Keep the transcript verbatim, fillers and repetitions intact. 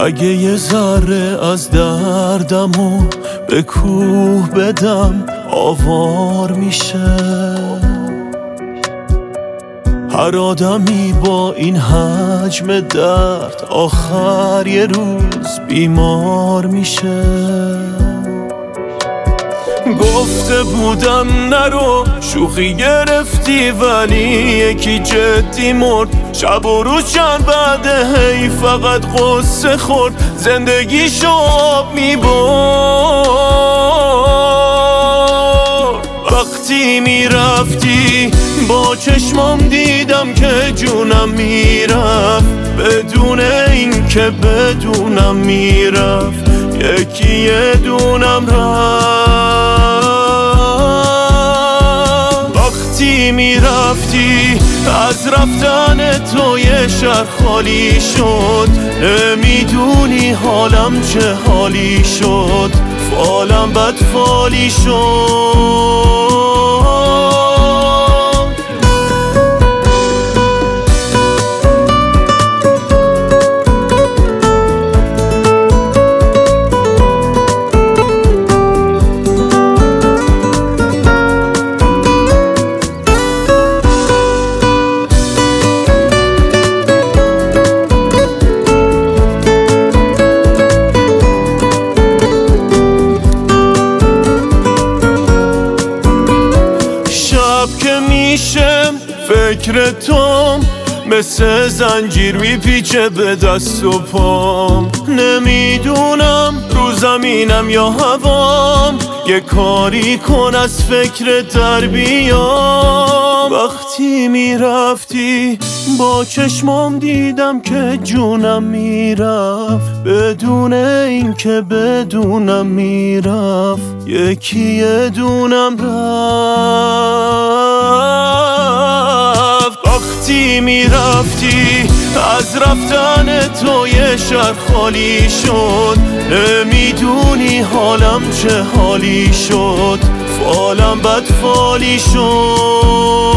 اگه یه ذره از دردمو به کوه بدم آوار میشه. هر آدمی با این حجم درد آخر یه روز بیمار میشه. گفته بودم نرو، شوخی گرفتی ولی یکی جدی مرد. شب و روز چند بعده هی فقط قصه خورد، زندگیشو آب میبرد. وقتی میرفتی با چشمام دیدم که جونم میرفت، بدون این که بدونم میرفت یکی یه دونم رفت. وقتی میرفتی از رفتن تو یه شهر خالی شد، نمیدونی حالم چه حالی شد، فالم بد فالی شد. که میشم فکر توم، مثل زنجیر میپیچه به دست و پام. نمیدونم رو زمینم یا هوام، یه کاری کن از فکر در بیام. وقتی میرفتی با چشمام دیدم که جونم میرفت، بدون این که بدونم میرفت یکی یه دونم رفت. وقتی میرفتی از رفتن تو یه شهر خالی شد، نمیدونی حالم چه حالی شد، فالم بد فالی شد.